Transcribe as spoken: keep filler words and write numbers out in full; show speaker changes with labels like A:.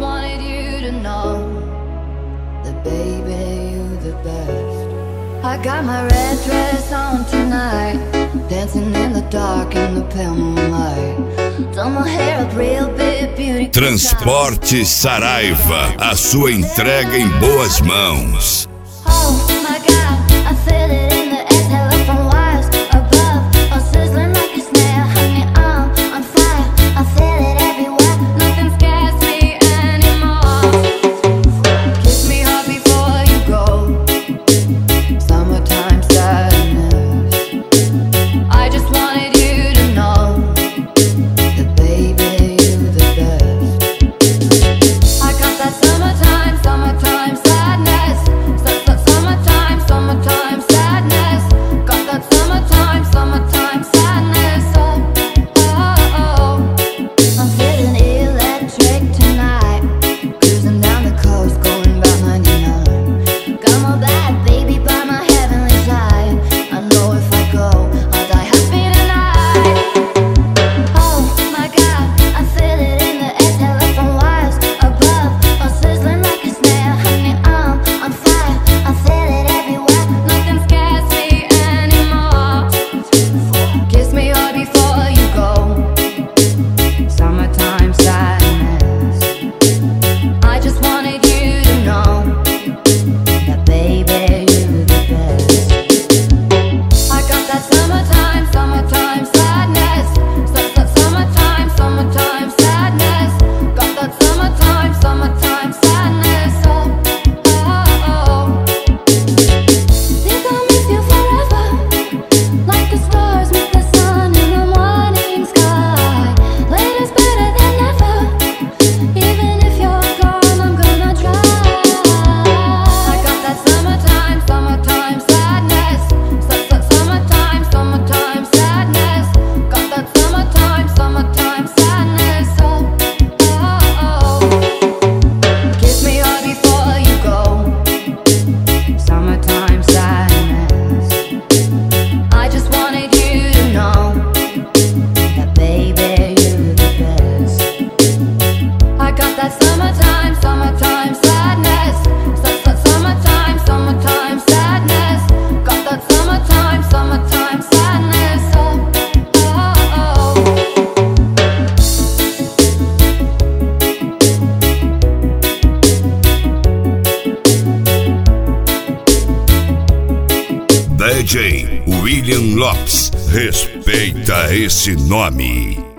A: wanted you to know that baby, you the best. I got my red dress on tonight, dancing in the dark in the pale moonlight. Done my hair up real big, beauty.
B: Transporte Saraiva, a sua entrega em boas mãos.
A: Oh my God, I feel it in the exhale from wires above, all sizzling like a snare. Honey, I'm on fire, I feel it everywhere. Nothing scares me anymore. Kiss me hard before you go. Summertime sadness. I just wanted you to know that baby, you the best. I got that summertime, summertime sadness. Summertime, summertime sadness. Got that summertime, summertime sadness. Oh, oh, oh. I'm feeling electric tonight, cruising down the coast, going about ninety-nine. Got my bad baby by my heavenly side. I know if I go, I'll die happy tonight. Oh my God, I feel it in the exhale from wires above, all sizzling like a snare. Honey, I'm on fire, I feel it everywhere. Nothing scares me anymore. Kiss me hard before you go. Summertime sadness. I just wanted you to know that baby, you the best. I got that summertime, summertime sadness. Su- su- Summertime, summertime sadness. Got that summertime, summertime sadness. Oh, oh, oh. Think I'll miss you forever, like the stars meet the sun in the morning sky. Later's better than never. Even if you're gone, I'm gonna try. I got that summertime, summertime sadness. Su- su- Summertime, summertime sadness. Got that summertime, summertime sadness. Oh, oh, oh. Kiss me hard before you go. Summertime sadness. I just wanted you to know that baby, you the best. I got that summertime, summertime sadness. Su- su- Summertime, summertime sadness. Got that summertime, summertime sadness. Oh, oh, oh.
B: D J William Lopes, respeita esse nome.